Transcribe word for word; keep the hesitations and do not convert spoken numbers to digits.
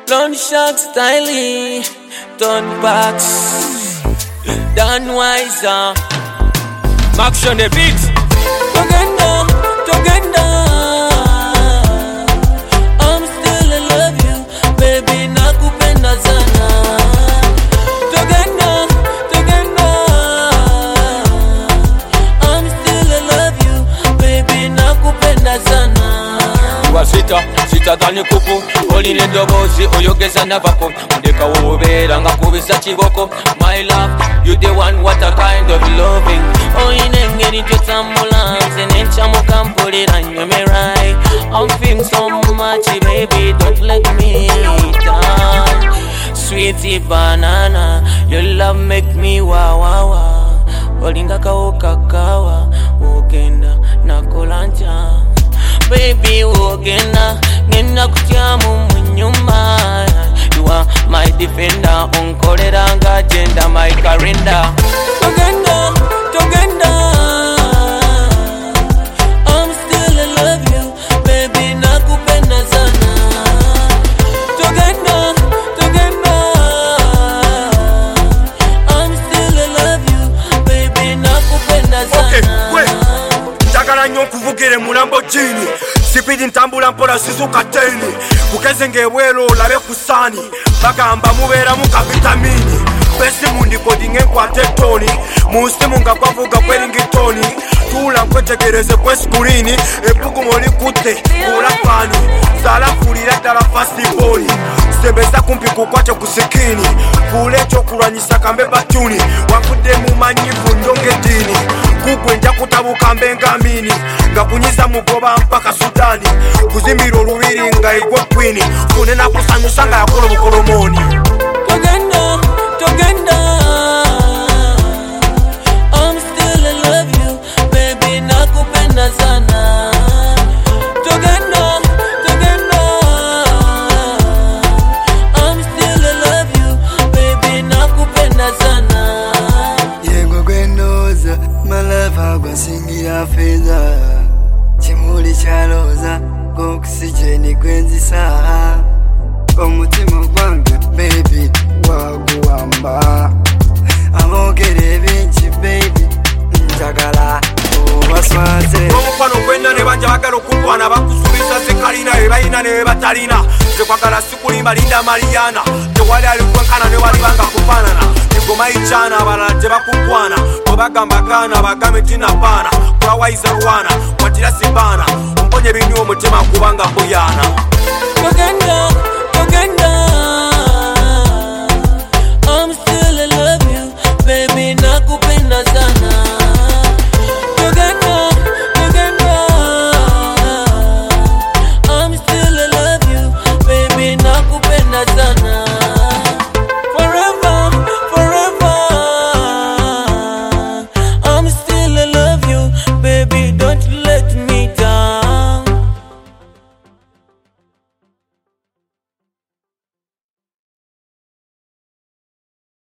Blonde shark styling, turn backs, done wiser. Max on the beat. Together, together. I'm still in love you, baby. Nakupenda sana. Together, together. I'm still in love you, baby. Nakupenda sana. You are sweeter, sweeter than a cuckoo. Holding in the bossy, or you get an apple. Ndeka ubera nga kubisa chiboko. My love, you the one, what a kind of loving. Oh, you ain't getting to some ambulance and then chamo can put it on you, me right. I'm feeling so much, baby, don't let me down. Sweetie banana, your love make me wow wow wow. Olinga kao kakawa, wogenda na kolanja. Baby, wogenda, nina kutiamu mnyuma. You are my defender, unkoreranga agenda, my calendar. Together, together. I'm still in love you, baby, nakupenda sana. Together, together. I'm still in love you, baby, nakupenda sana. Okay, wait. Ndagala nnyo nkuvugire mu Lamborghini. Sipidi ntambula mpola sizuka teni. Kukeze ngebwelo olabe kusani. Bagamba mubeera mu kavitamini. Besi mundi kodi ngenkwate toni. Musimu nga kwavuga kweringitoni. Tula nkwetegereze kweskulini. Epugumu olikutte kula fani. Zala fulira ddala fast boy. Sebeza kumpi kukwate kusikini. Kule ekyokulwanyisa kambe batuni. Wakudde mu manyivu ndonge dini. Kugwe nja kutabuka mbengamini. Nga kunyiza mugoba mpaka Sudani. Kuzimbira olubiri nga igwe kwini. Kunena kusanyusa nga yakola bukolomoni. Together, together. I'm still in love you, baby, nakupenda sana. Together, together. I'm still in love you, baby, nakupenda sana. Yego gwenoza, malava gwasingira fedha. Chimuli chaloza, oxygeni gwenzisa. Omutima gwange, baby, waguwamba. Amogere bingi, baby, njagala obaswaze. Omukwano gwenda ne banja bagala okukwana bakusuubiza zekalina be balina ne batalina. Tekwagala sikulimba linda Mariana. Tewali alikwenkana ne walibanga kufaanana. Engoma ichana abalala tebakukwana. Bwebagamba gaana bagambe tinapana. Kulawayiza Rwana, watira sibana. Mponye binyu omutima kubanga mbuyana. Together.